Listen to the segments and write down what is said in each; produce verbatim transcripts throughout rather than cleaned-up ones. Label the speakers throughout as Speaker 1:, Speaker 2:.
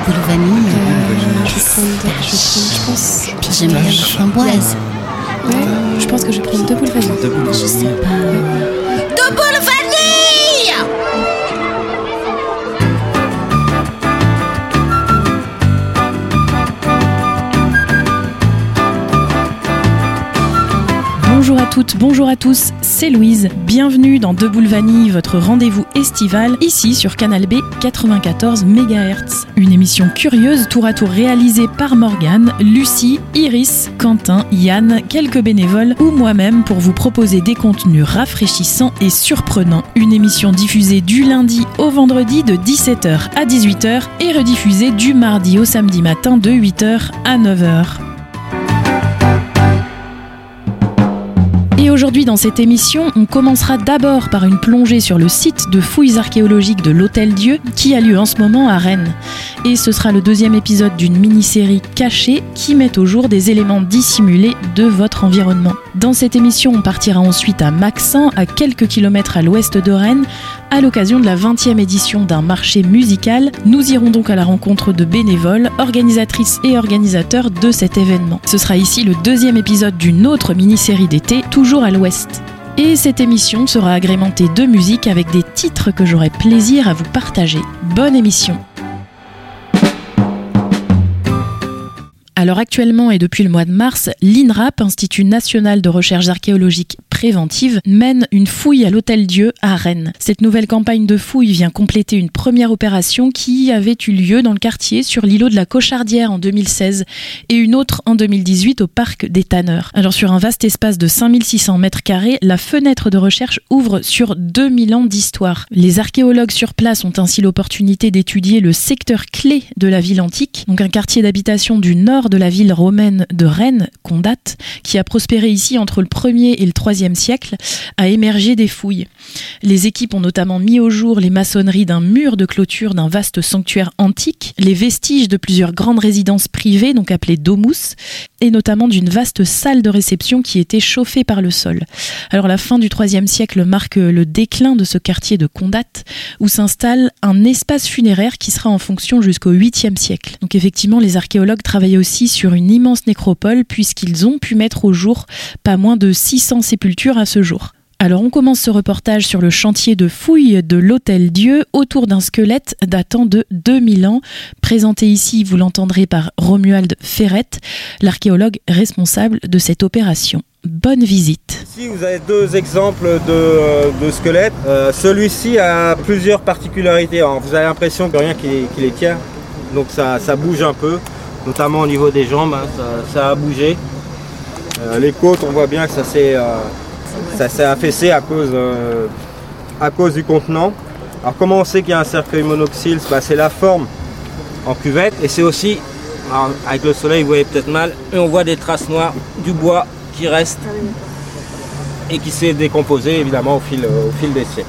Speaker 1: boule vanille.
Speaker 2: Euh, je vais prendre, je vais prendre, je pense.
Speaker 1: Puis j'aime bien la framboise.
Speaker 2: Ouais, je pense que je vais prendre deux boules vanille.
Speaker 3: Deux boules
Speaker 1: Je sais
Speaker 3: vanille.
Speaker 1: pas. Deux boules vanille.
Speaker 4: Bonjour à toutes, bonjour à tous, c'est Louise. Bienvenue dans Deux Boules Vanille, votre rendez-vous estival, ici sur Canal B quatre-vingt-quatorze mégahertz. Une émission curieuse, tour à tour réalisée par Morgane, Lucie, Iris, Quentin, Yann, quelques bénévoles ou moi-même pour vous proposer des contenus rafraîchissants et surprenants. Une émission diffusée du lundi au vendredi de dix-sept heures à dix-huit heures et rediffusée du mardi au samedi matin de huit heures à neuf heures. Et aujourd'hui dans cette émission, on commencera d'abord par une plongée sur le site de fouilles archéologiques de l'Hôtel-Dieu qui a lieu en ce moment à Rennes. Et ce sera le deuxième épisode d'une mini-série cachée qui met au jour des éléments dissimulés de votre environnement. Dans cette émission, on partira ensuite à Maxent, à quelques kilomètres à l'ouest de Rennes, à l'occasion de la vingtième édition d'un marché musical. Nous irons donc à la rencontre de bénévoles, organisatrices et organisateurs de cet événement. Ce sera ici le deuxième épisode d'une autre mini-série d'été, toujours à l'ouest. Et cette émission sera agrémentée de musique avec des titres que j'aurai plaisir à vous partager. Bonne émission! Alors actuellement et depuis le mois de mars, l'INRAP, Institut National de Recherche Archéologique Préventive, mène une fouille à l'Hôtel-Dieu à Rennes. Cette nouvelle campagne de fouille vient compléter une première opération qui avait eu lieu dans le quartier sur l'îlot de la Cochardière en deux mille seize et une autre en deux mille dix-huit au parc des Tanneurs. Alors sur un vaste espace de cinq mille six cents mètres carrés, la fenêtre de recherche ouvre sur deux mille ans d'histoire. Les archéologues sur place ont ainsi l'opportunité d'étudier le secteur clé de la ville antique, donc un quartier d'habitation du nord de la ville romaine de Rennes, Condat, qui a prospéré ici entre le premier et le troisième siècle, a émergé des fouilles. Les équipes ont notamment mis au jour les maçonneries d'un mur de clôture d'un vaste sanctuaire antique, les vestiges de plusieurs grandes résidences privées, donc appelées domus, et notamment d'une vaste salle de réception qui était chauffée par le sol. Alors la fin du troisième siècle marque le déclin de ce quartier de Condat, où s'installe un espace funéraire qui sera en fonction jusqu'au huitième siècle. Donc effectivement, les archéologues travaillaient aussi sur une immense nécropole puisqu'ils ont pu mettre au jour pas moins de six cents sépultures à ce jour. Alors on commence ce reportage sur le chantier de fouilles de l'Hôtel-Dieu autour d'un squelette datant de deux mille ans, présenté ici, vous l'entendrez, par Romuald Ferrette, l'archéologue responsable de cette opération. Bonne visite.
Speaker 5: Ici vous avez deux exemples de, de squelettes. Euh, celui-ci a plusieurs particularités. Alors, vous avez l'impression que rien qui, qui les tient, donc ça, ça bouge un peu. Notamment au niveau des jambes, hein, ça, ça a bougé. Euh, les côtes, on voit bien que ça s'est, euh, ça s'est affaissé à cause, euh, à cause du contenant. Alors comment on sait qu'il y a un cercueil monoxyle? Bah, c'est la forme en cuvette et c'est aussi, alors, avec le soleil vous voyez peut-être mal, et on voit des traces noires du bois qui reste et qui s'est décomposé évidemment au fil, au fil des siècles.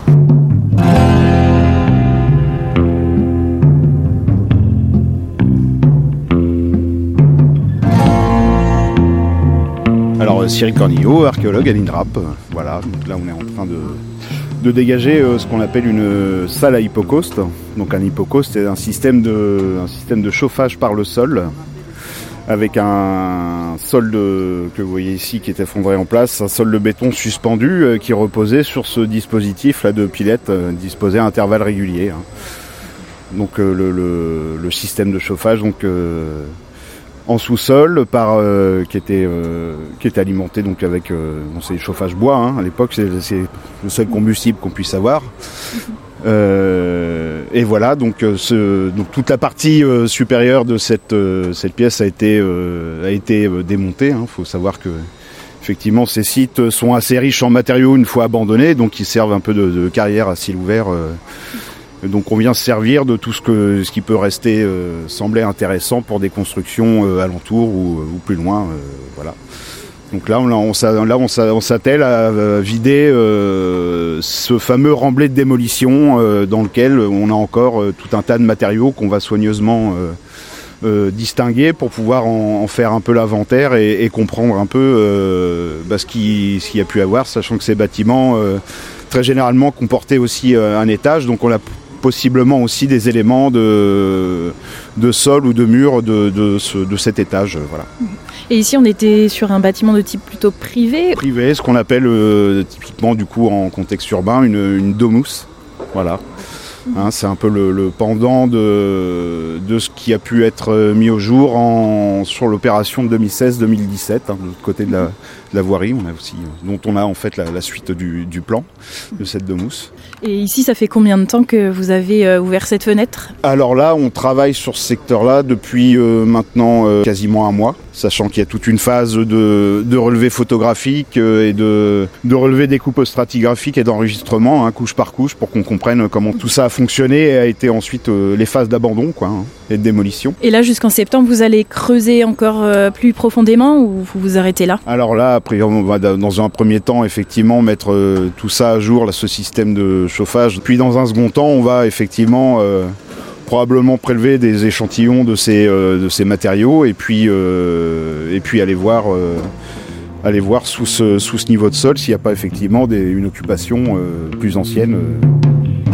Speaker 6: Alors Cyril Cornillo, archéologue à l'INRAP, voilà, donc là on est en train de, de dégager euh, ce qu'on appelle une salle à hypocauste. Donc un hypocauste c'est un système de, un système de chauffage par le sol, avec un sol de, que vous voyez ici qui est effondré en place, un sol de béton suspendu euh, qui reposait sur ce dispositif là de pilettes euh, disposé à intervalles réguliers. Hein. Donc euh, le, le, le système de chauffage donc euh, en sous-sol par euh, qui était euh, qui était alimenté donc avec euh, bon, c'est chauffage bois hein, à l'époque c'est, c'est le seul combustible qu'on puisse avoir euh, et voilà donc euh, ce donc toute la partie euh, supérieure de cette euh, cette pièce a été euh, a été euh, démontée hein. Faut savoir que effectivement ces sites sont assez riches en matériaux une fois abandonnés, donc ils servent un peu de, de carrière à ciel ouvert. euh, Donc on vient se servir de tout ce, que, ce qui peut rester euh, sembler intéressant pour des constructions euh, alentours ou, ou plus loin. Euh, voilà. Donc là, on, on, là, on, on s'attelle à vider euh, ce fameux remblai de démolition euh, dans lequel on a encore euh, tout un tas de matériaux qu'on va soigneusement euh, euh, distinguer pour pouvoir en, en faire un peu l'inventaire et, et comprendre un peu euh, bah, ce, qui, ce qu'il y a pu avoir, sachant que ces bâtiments euh, très généralement comportaient aussi euh, un étage. Donc on a possiblement aussi des éléments de, de sol ou de mur de, de, ce, de cet étage. Voilà.
Speaker 4: Et ici, on était sur un bâtiment de type plutôt privé.
Speaker 6: Privé, ce qu'on appelle euh, typiquement du coup en contexte urbain une, une domus. Voilà. Hein, c'est un peu le, le pendant de, de ce qui a pu être mis au jour en, sur l'opération deux mille seize deux mille dix-sept, hein, de l'autre côté de la, de la voirie, on a aussi, dont on a en fait la, la suite du, du plan de cette domus.
Speaker 4: Et ici, ça fait combien de temps que vous avez euh, ouvert cette fenêtre ?
Speaker 6: Alors là, on travaille sur ce secteur-là depuis euh, maintenant euh, quasiment un mois, sachant qu'il y a toute une phase de, de relevé photographique euh, et de, de relevé des coupes stratigraphiques et d'enregistrement, hein, couche par couche, pour qu'on comprenne comment tout ça a fonctionné et a été ensuite euh, les phases d'abandon quoi, hein, et de démolition.
Speaker 4: Et là, jusqu'en septembre, vous allez creuser encore euh, plus profondément ou vous vous arrêtez là ?
Speaker 6: Alors là, après, on va dans un premier temps, effectivement, mettre euh, tout ça à jour, là, ce système de chauffage. Puis dans un second temps, on va effectivement... Euh, probablement prélever des échantillons de ces, euh, de ces matériaux et puis, euh, et puis aller voir, euh, aller voir sous, ce, sous ce niveau de sol s'il n'y a pas effectivement des, une occupation euh, plus ancienne. Euh.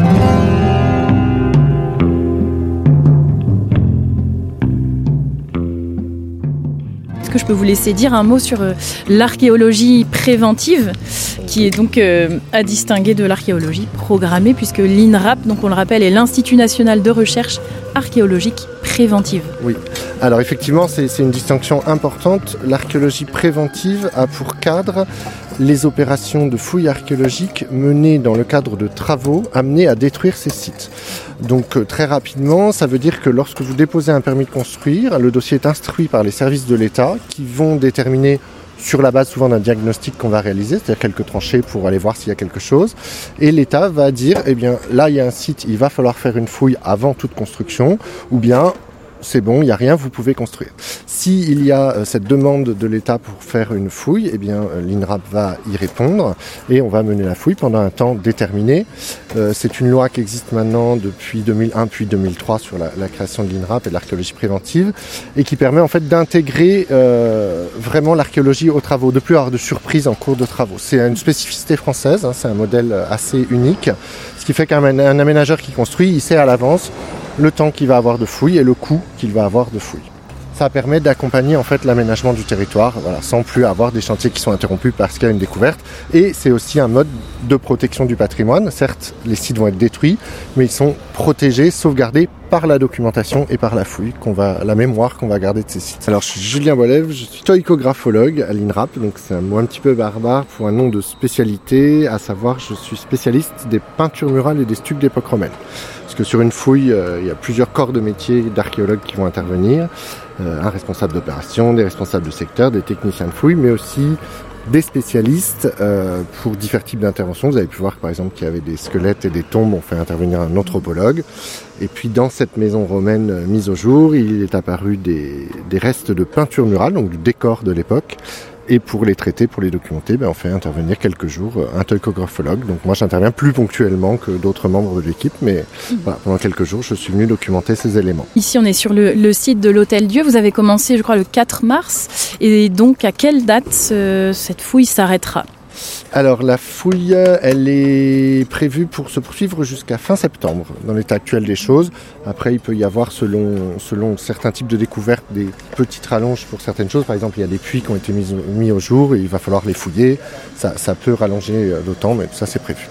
Speaker 4: Est-ce que je peux vous laisser dire un mot sur euh, l'archéologie préventive, qui est donc euh, à distinguer de l'archéologie programmée, puisque l'INRAP, donc on le rappelle, est l'Institut national de recherche archéologique préventive.
Speaker 3: Oui, alors effectivement c'est, c'est une distinction importante. L'archéologie préventive a pour cadre les opérations de fouilles archéologiques menées dans le cadre de travaux amenés à détruire ces sites. Donc euh, très rapidement, ça veut dire que lorsque vous déposez un permis de construire, le dossier est instruit par les services de l'État qui vont déterminer sur la base souvent d'un diagnostic qu'on va réaliser, c'est-à-dire quelques tranchées pour aller voir s'il y a quelque chose. Et l'État va dire, eh bien là il y a un site, il va falloir faire une fouille avant toute construction, ou bien c'est bon, il n'y a rien, vous pouvez construire. S'il y a euh, cette demande de l'État pour faire une fouille, eh bien euh, l'INRAP va y répondre et on va mener la fouille pendant un temps déterminé. Euh, c'est une loi qui existe maintenant depuis deux mille un puis deux mille trois sur la, la création de l'INRAP et de l'archéologie préventive et qui permet en fait d'intégrer euh, vraiment l'archéologie aux travaux, de plus avoir de surprises en cours de travaux. C'est une spécificité française, hein, c'est un modèle assez unique, ce qui fait qu'un un aménageur qui construit, il sait à l'avance le temps qu'il va avoir de fouilles et le coût qu'il va avoir de fouilles. Ça permet d'accompagner en fait l'aménagement du territoire, voilà, sans plus avoir des chantiers qui sont interrompus parce qu'il y a une découverte. Et c'est aussi un mode de protection du patrimoine. Certes, les sites vont être détruits, mais ils sont protégés, sauvegardés par la documentation et par la fouille, qu'on va, la mémoire qu'on va garder de ces sites. Alors, je suis Julien Boilève, je suis stoïchographologue à l'INRAP, donc c'est un mot un petit peu barbare pour un nom de spécialité, à savoir je suis spécialiste des peintures murales et des stucs d'époque romaine. Parce que sur une fouille, euh, il y a plusieurs corps de métier d'archéologues qui vont intervenir, euh, un responsable d'opération, des responsables de secteur, des techniciens de fouille, mais aussi des spécialistes euh, pour divers types d'interventions. Vous avez pu voir par exemple qu'il y avait des squelettes et des tombes, on fait intervenir un anthropologue. Et puis dans cette maison romaine euh, mise au jour, il est apparu des, des restes de peinture murale, donc du décor de l'époque. Et pour les traiter, pour les documenter, ben on fait intervenir quelques jours un stoïchographologue. Donc moi j'interviens plus ponctuellement que d'autres membres de l'équipe, mais mmh. voilà, pendant quelques jours je suis venu documenter ces éléments.
Speaker 4: Ici on est sur le, le site de l'Hôtel Dieu, vous avez commencé je crois le quatre mars, et donc à quelle date euh, cette fouille s'arrêtera ?
Speaker 3: Alors la fouille, elle est prévue pour se poursuivre jusqu'à fin septembre, dans l'état actuel des choses. Après, il peut y avoir, selon, selon certains types de découvertes, des petites rallonges pour certaines choses. Par exemple, il y a des puits qui ont été mis, mis au jour et il va falloir les fouiller. Ça, ça peut rallonger d'autant, mais ça c'est prévu.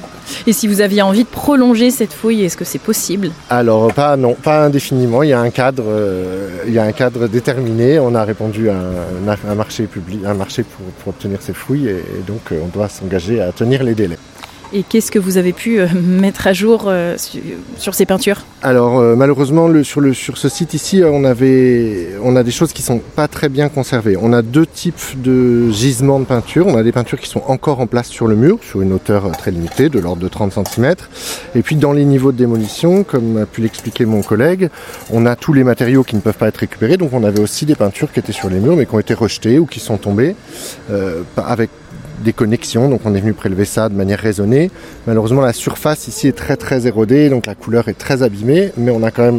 Speaker 4: Et si vous aviez envie de prolonger cette fouille, est-ce que c'est possible ?
Speaker 3: Alors pas non, pas indéfiniment. Il y a un cadre, euh, il y a un cadre déterminé. On a répondu à un, un marché public, un marché pour, pour obtenir ces fouilles, et, et donc euh, on doit s'engager à tenir les délais.
Speaker 4: Et qu'est-ce que vous avez pu euh, mettre à jour euh, sur, sur ces peintures ?
Speaker 3: Alors euh, malheureusement le, sur, le, sur ce site ici on, avait, on a des choses qui sont pas très bien conservées. On a deux types de gisements de peinture. On a des peintures qui sont encore en place sur le mur, sur une hauteur très limitée, de l'ordre de trente centimètres. Et puis dans les niveaux de démolition, comme a pu l'expliquer mon collègue, on a tous les matériaux qui ne peuvent pas être récupérés. Donc on avait aussi des peintures qui étaient sur les murs mais qui ont été rejetées ou qui sont tombées euh, avec des connexions, donc on est venu prélever ça de manière raisonnée. Malheureusement la surface ici est très très érodée, donc la couleur est très abîmée, mais on a quand même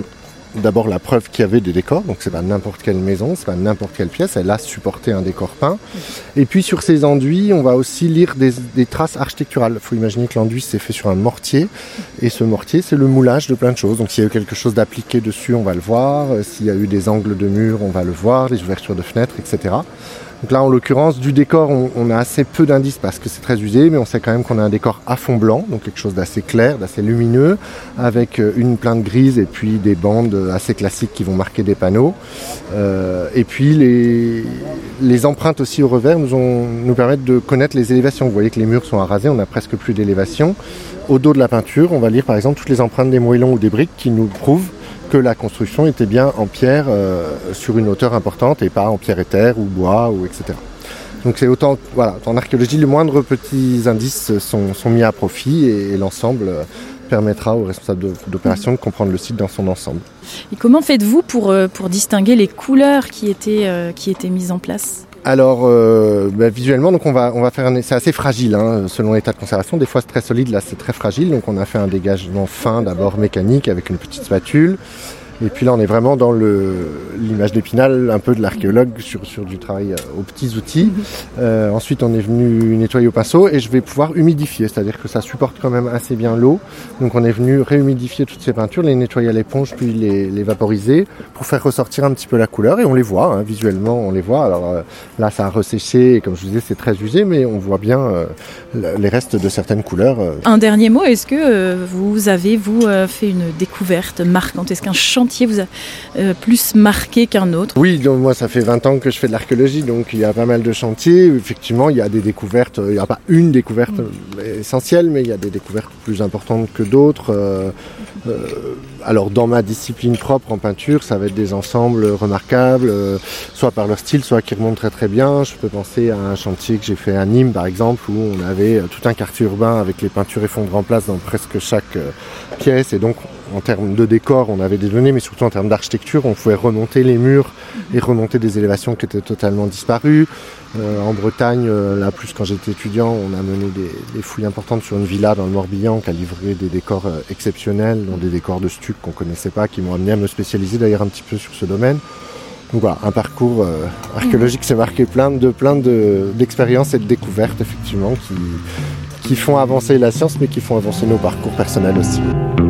Speaker 3: d'abord la preuve qu'il y avait des décors, donc c'est pas n'importe quelle maison, c'est pas n'importe quelle pièce, elle a supporté un décor peint. Et puis sur ces enduits, on va aussi lire des, des traces architecturales. Il faut imaginer que l'enduit c'est fait sur un mortier, et ce mortier c'est le moulage de plein de choses. Donc s'il y a eu quelque chose d'appliqué dessus, on va le voir, s'il y a eu des angles de mur, on va le voir, les ouvertures de fenêtres, et cetera. Donc là, en l'occurrence, du décor, on, on a assez peu d'indices parce que c'est très usé, mais on sait quand même qu'on a un décor à fond blanc, donc quelque chose d'assez clair, d'assez lumineux, avec une plainte grise et puis des bandes assez classiques qui vont marquer des panneaux. Euh, et puis les, les empreintes aussi au revers nous, ont, nous permettent de connaître les élévations. Vous voyez que les murs sont arasés, on n'a presque plus d'élévation. Au dos de la peinture, on va lire par exemple toutes les empreintes des moellons ou des briques qui nous prouvent que la construction était bien en pierre euh, sur une hauteur importante et pas en pierre et terre ou bois ou et cetera. Donc c'est autant, voilà, en archéologie, les moindres petits indices sont, sont mis à profit et, et l'ensemble permettra aux responsables de, d'opération de comprendre le site dans son ensemble.
Speaker 4: Et comment faites-vous pour, pour distinguer les couleurs qui étaient, euh, qui étaient mises en place ?
Speaker 3: Alors euh, bah, visuellement, donc on va on va faire un, c'est assez fragile hein, selon l'état de conservation. Des fois c'est très solide, là c'est très fragile. Donc on a fait un dégagement fin d'abord mécanique avec une petite spatule. Et puis là on est vraiment dans le l'image d'Épinal, un peu de l'archéologue sur sur du travail aux petits outils. Euh, ensuite on est venu nettoyer au pinceau et je vais pouvoir humidifier, c'est-à-dire que ça supporte quand même assez bien l'eau. Donc on est venu réhumidifier toutes ces peintures, les nettoyer à l'éponge puis les, les vaporiser pour faire ressortir un petit peu la couleur et on les voit hein, visuellement, on les voit. Alors euh, là ça a resséché et comme je vous disais c'est très usé, mais on voit bien euh, les restes de certaines couleurs. Euh.
Speaker 4: Un dernier mot, est-ce que euh, vous avez vous euh, fait une découverte marquante ? Est-ce qu'un chantier vous a euh, plus marqué qu'un autre ?
Speaker 3: Oui, donc moi ça fait vingt ans que je fais de l'archéologie, donc il y a pas mal de chantiers. Effectivement, il y a des découvertes, il n'y a pas une découverte mmh. essentielle, mais il y a des découvertes plus importantes que d'autres. Euh, euh, alors dans ma discipline propre en peinture, ça va être des ensembles remarquables, euh, soit par leur style, soit qui remontent très très bien. Je peux penser à un chantier que j'ai fait à Nîmes par exemple, où on avait tout un quartier urbain avec les peintures effondrées en place dans presque chaque euh, pièce, et donc en termes de décor, on avait des données, mais surtout en termes d'architecture, on pouvait remonter les murs et remonter des élévations qui étaient totalement disparues. Euh, en Bretagne, euh, là plus quand j'étais étudiant, on a mené des, des fouilles importantes sur une villa dans le Morbihan qui a livré des décors euh, exceptionnels, dont des décors de stuc qu'on connaissait pas, qui m'ont amené à me spécialiser d'ailleurs un petit peu sur ce domaine. Donc voilà, un parcours euh, archéologique s'est marqué plein de plein de d'expériences et de découvertes effectivement qui qui font avancer la science, mais qui font avancer nos parcours personnels aussi.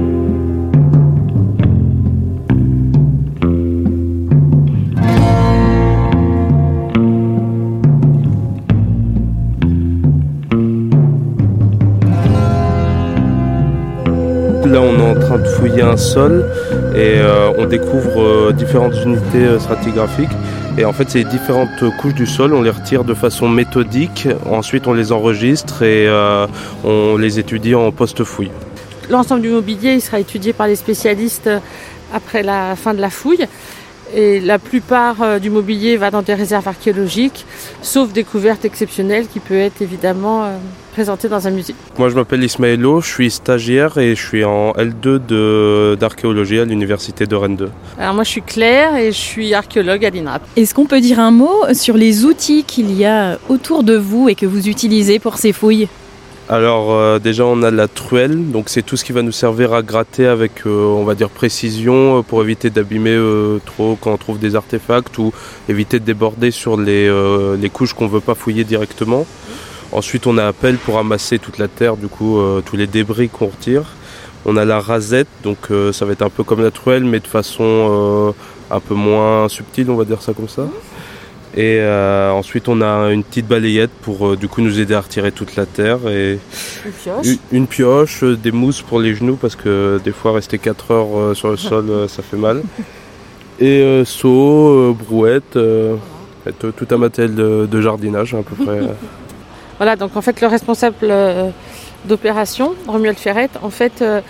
Speaker 7: Là, on est en train de fouiller un sol et euh, on découvre euh, différentes unités euh, stratigraphiques. Et en fait, ces différentes couches du sol, on les retire de façon méthodique. Ensuite, on les enregistre et euh, on les étudie en post-fouille.
Speaker 8: L'ensemble du mobilier il sera étudié par les spécialistes après la fin de la fouille. Et la plupart du mobilier va dans des réserves archéologiques, sauf découverte exceptionnelle qui peut être évidemment euh, présentée dans un musée.
Speaker 7: Moi je m'appelle Ismaëlo, je suis stagiaire et je suis en L deux de, d'archéologie à l'université de Rennes deux.
Speaker 8: Alors moi je suis Claire et je suis archéologue à l'INRAP.
Speaker 4: Est-ce qu'on peut dire un mot sur les outils qu'il y a autour de vous et que vous utilisez pour ces fouilles ?
Speaker 7: Alors euh, déjà on a la truelle, donc c'est tout ce qui va nous servir à gratter avec euh, on va dire précision euh, pour éviter d'abîmer euh, trop quand on trouve des artefacts ou éviter de déborder sur les, euh, les couches qu'on ne veut pas fouiller directement. Ensuite on a la pelle pour ramasser toute la terre, du coup euh, tous les débris qu'on retire. On a la rasette, donc euh, ça va être un peu comme la truelle mais de façon euh, un peu moins subtile, on va dire ça comme ça. Et euh, ensuite on a une petite balayette pour euh, du coup nous aider à retirer toute la terre et
Speaker 8: une pioche,
Speaker 7: une, une pioche euh, des mousses pour les genoux parce que des fois rester quatre heures euh, sur le sol euh, ça fait mal. Et euh, seau, euh, brouette, euh, tout, tout un matériel de, de jardinage à peu près.
Speaker 8: Voilà, donc en fait le responsable euh, d'opération, Romuald Ferrette, en fait euh,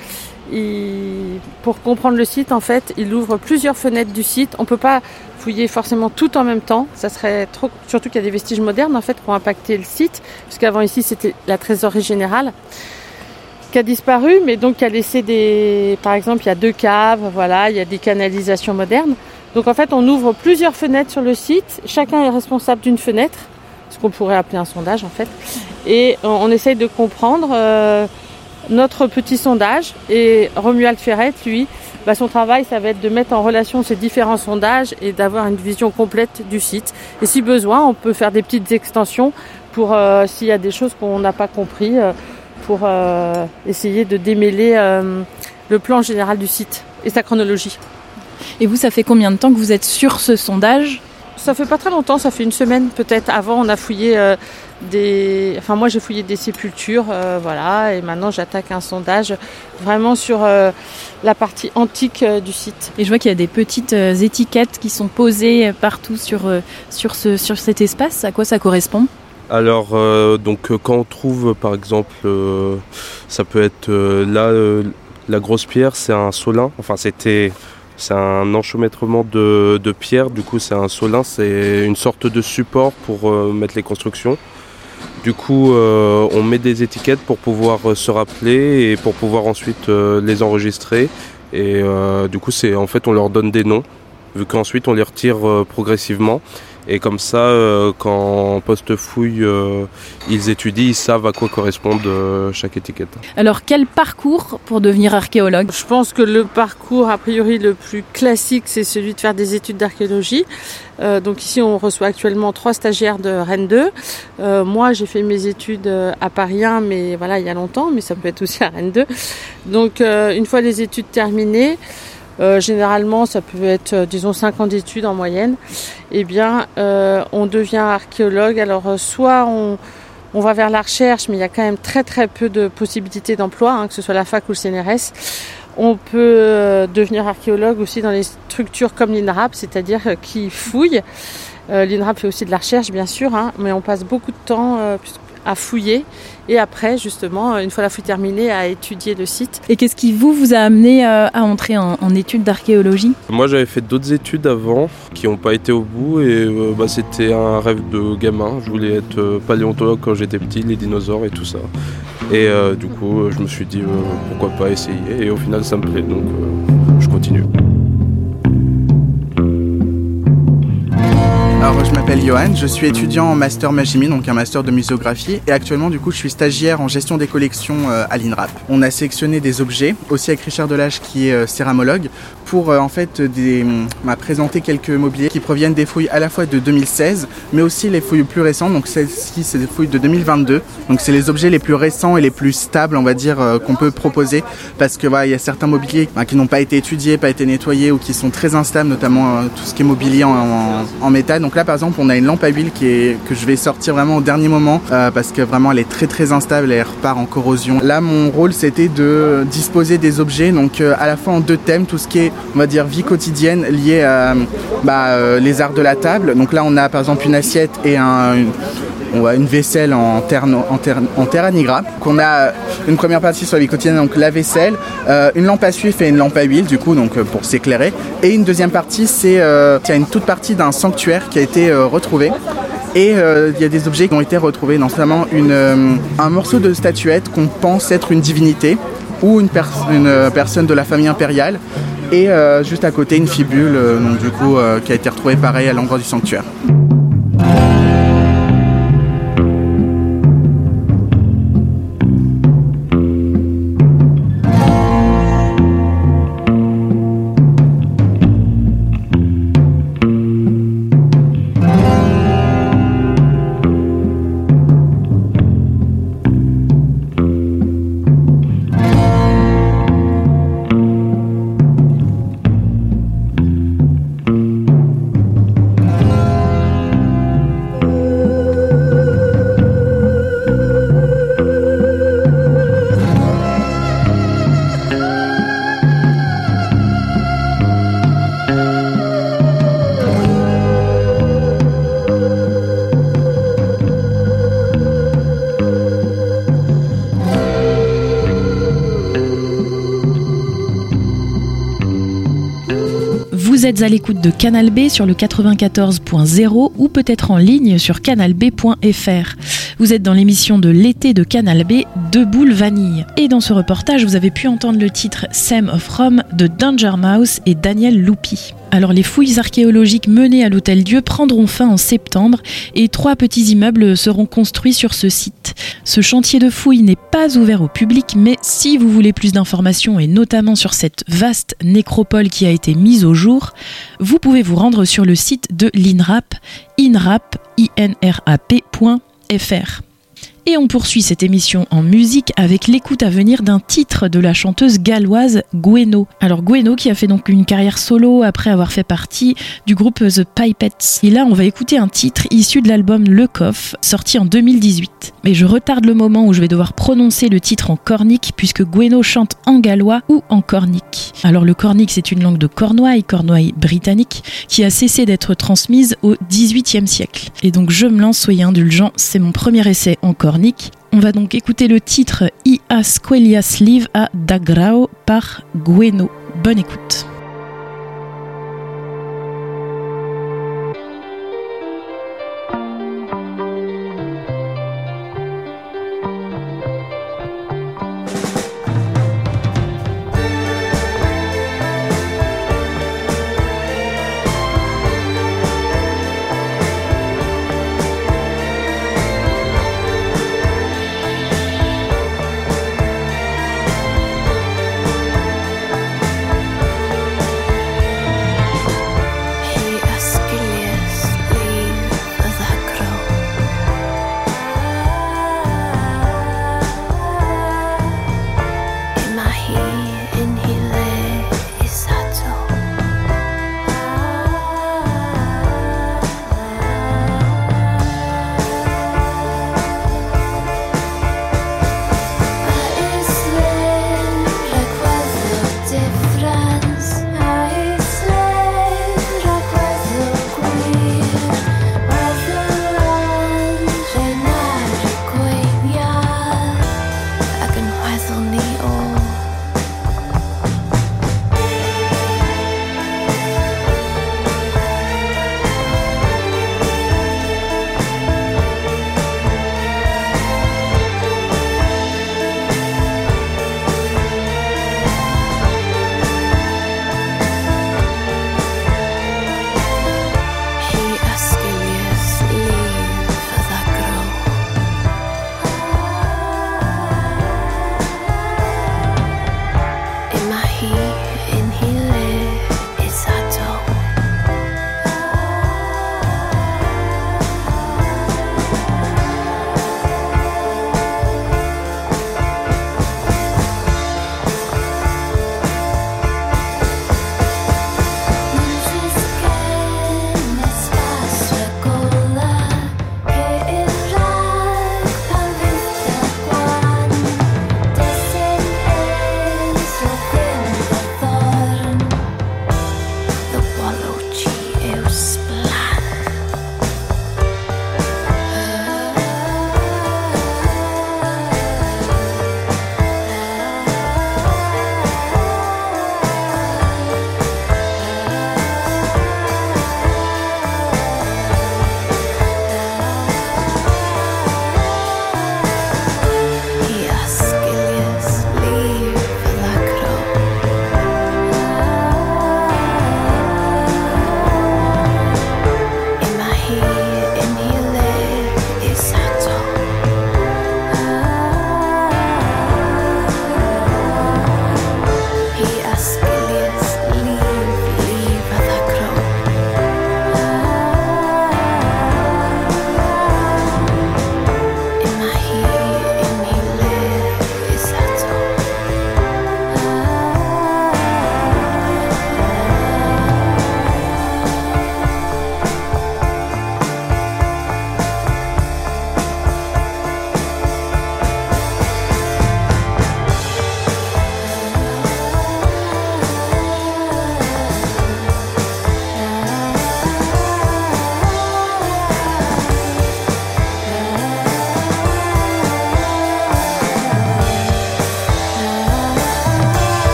Speaker 8: il, pour comprendre le site, en fait, il ouvre plusieurs fenêtres du site. On ne peut pas fouiller forcément tout en même temps. Ça serait trop, surtout qu'il y a des vestiges modernes en fait qui ont impacté le site, puisqu'avant ici c'était la trésorerie générale qui a disparu, mais donc qui a laissé des, par exemple, il y a deux caves, voilà, il y a des canalisations modernes. Donc en fait, on ouvre plusieurs fenêtres sur le site. Chacun est responsable d'une fenêtre, ce qu'on pourrait appeler un sondage en fait, et on, on essaye de comprendre. Euh, notre petit sondage. Et Romuald Ferret, lui, bah, son travail, ça va être de mettre en relation ces différents sondages et d'avoir une vision complète du site. Et si besoin, on peut faire des petites extensions pour euh, s'il y a des choses qu'on n'a pas compris, euh, pour euh, essayer de démêler euh, le plan général du site et sa chronologie.
Speaker 4: Et vous, ça fait combien de temps que vous êtes sur ce sondage ?
Speaker 8: Ça fait pas très longtemps, ça fait une semaine peut-être. Avant, on a fouillé euh, des... Enfin, moi, j'ai fouillé des sépultures, euh, voilà. Et maintenant, j'attaque un sondage vraiment sur euh, la partie antique euh, du site.
Speaker 4: Et je vois qu'il y a des petites euh, étiquettes qui sont posées partout sur, euh, sur, ce, sur cet espace. À quoi ça correspond ?
Speaker 7: Alors, euh, donc, quand on trouve, par exemple, euh, ça peut être euh, là, euh, la grosse pierre, c'est un solin. Enfin, c'était... C'est un enchevêtrement de, de pierre, du coup c'est un solin, c'est une sorte de support pour euh, mettre les constructions. Du coup euh, on met des étiquettes pour pouvoir euh, se rappeler et pour pouvoir ensuite euh, les enregistrer. Et euh, du coup c'est en fait on leur donne des noms, vu qu'ensuite on les retire euh, progressivement. Et comme ça, euh, quand en post-fouille, euh, ils étudient, ils savent à quoi correspond euh, chaque étiquette.
Speaker 4: Alors, quel parcours pour devenir archéologue ?
Speaker 8: Je pense que le parcours, a priori, le plus classique, c'est celui de faire des études d'archéologie. Euh, donc ici, on reçoit actuellement trois stagiaires de Rennes deux. Euh, moi, j'ai fait mes études à Paris un, mais voilà, il y a longtemps, mais ça peut être aussi à Rennes deux. Donc, euh, une fois les études terminées, Euh, généralement, ça peut être, euh, disons, cinq ans d'études en moyenne. Eh bien, euh, on devient archéologue. Alors, euh, soit on, on va vers la recherche, mais il y a quand même très très peu de possibilités d'emploi, hein, que ce soit la fac ou le C N R S. On peut euh, devenir archéologue aussi dans les structures comme l'INRAP, c'est-à-dire euh, qui fouille. Euh, L'INRAP fait aussi de la recherche, bien sûr, hein, mais on passe beaucoup de temps euh, à fouiller et après, justement, une fois la fouille terminée, à étudier le site.
Speaker 4: Et qu'est-ce qui vous, vous a amené euh, à entrer en, en études d'archéologie ?
Speaker 7: Moi, j'avais fait d'autres études avant qui n'ont pas été au bout et euh, bah, c'était un rêve de gamin. Je voulais être euh, paléontologue quand j'étais petit, les dinosaures et tout ça. Et euh, du coup, je me suis dit euh, pourquoi pas essayer et au final, ça me plaît, donc euh, je continue.
Speaker 9: Alors, je m'appelle Johan, je suis étudiant en master Magimi, donc un master de muséographie, et actuellement du coup je suis stagiaire en gestion des collections euh, à l'INRAP. On a sélectionné des objets, aussi avec Richard Delage qui est euh, céramologue, pour euh, en fait des, m'a présenté quelques mobiliers qui proviennent des fouilles à la fois de deux mille seize, mais aussi les fouilles plus récentes, donc celles-ci c'est des fouilles de deux mille vingt-deux, donc c'est les objets les plus récents et les plus stables on va dire euh, qu'on peut proposer, parce que voilà, il y a certains mobiliers hein, qui n'ont pas été étudiés, pas été nettoyés ou qui sont très instables, notamment euh, tout ce qui est mobilier en, en, en métal. Donc là par exemple on a une lampe à huile qui est, que je vais sortir vraiment au dernier moment euh, parce que vraiment elle est très très instable et elle repart en corrosion. Là mon rôle c'était de disposer des objets donc euh, à la fois en deux thèmes, tout ce qui est on va dire vie quotidienne liée à bah, euh, les arts de la table. Donc là on a par exemple une assiette et un, une, on a une vaisselle en terre, en terre, en terre anigra. On a une première partie sur la vie quotidienne, donc la vaisselle, euh, une lampe à suif et une lampe à huile du coup donc pour s'éclairer. Et une deuxième partie c'est euh, il y a une toute partie d'un sanctuaire qui a été euh, retrouvé. Et il euh, y a des objets qui ont été retrouvés, notamment une, euh, un morceau de statuette qu'on pense être une divinité ou une, pers- une euh, personne de la famille impériale. Et euh, juste à côté une fibule euh, donc, du coup, euh, qui a été retrouvée pareil à l'endroit du sanctuaire.
Speaker 4: Vous êtes à l'écoute de Canal B sur le quatre-vingt-quatorze point zéro ou peut-être en ligne sur canal b point f r. Vous êtes dans l'émission de l'été de Canal B, Deux boules vanille. Et dans ce reportage, vous avez pu entendre le titre Sam of Rome de Danger Mouse et Daniel Loupi. Alors les fouilles archéologiques menées à l'Hôtel-Dieu prendront fin en septembre et trois petits immeubles seront construits sur ce site. Ce chantier de fouilles n'est pas ouvert au public, mais si vous voulez plus d'informations et notamment sur cette vaste nécropole qui a été mise au jour, vous pouvez vous rendre sur le site de l'INRAP, inrap, I N R A P point F R. Et on poursuit cette émission en musique avec l'écoute à venir d'un titre de la chanteuse galloise Gwenno. Alors Gwenno qui a fait donc une carrière solo après avoir fait partie du groupe The Pipettes. Et là on va écouter un titre issu de l'album Le Coff, sorti en deux mille dix-huit. Mais je retarde le moment où je vais devoir prononcer le titre en cornique puisque Gwenno chante en gallois ou en cornique. Alors le cornique c'est une langue de Cornouailles, Cornouailles britannique, qui a cessé d'être transmise au dix-huitième siècle. Et donc je me lance, soyez indulgents, c'est mon premier essai en cornique. On va donc écouter le titre I a Squelias Live à Dagrao par Gwenno. Bonne écoute.
Speaker 10: Thank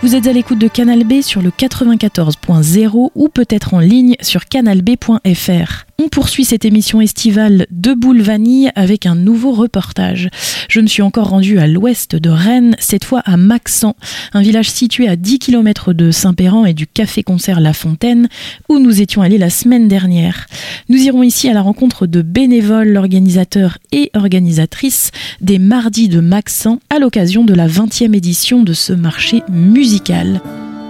Speaker 4: Vous êtes à l'écoute de Canal B sur le quatre-vingt-quatorze point zéro ou peut-être en ligne sur canal b point f r. On poursuit cette émission estivale de Boule Vanille avec un nouveau reportage. Je me suis encore rendue à l'ouest de Rennes, cette fois à Maxent, un village situé à dix kilomètres de Saint-Péran et du café-concert La Fontaine, où nous étions allés la semaine dernière. Nous irons ici à la rencontre de bénévoles, organisateurs et organisatrices des Mardis de Maxent à l'occasion de la vingtième édition de ce marché musical.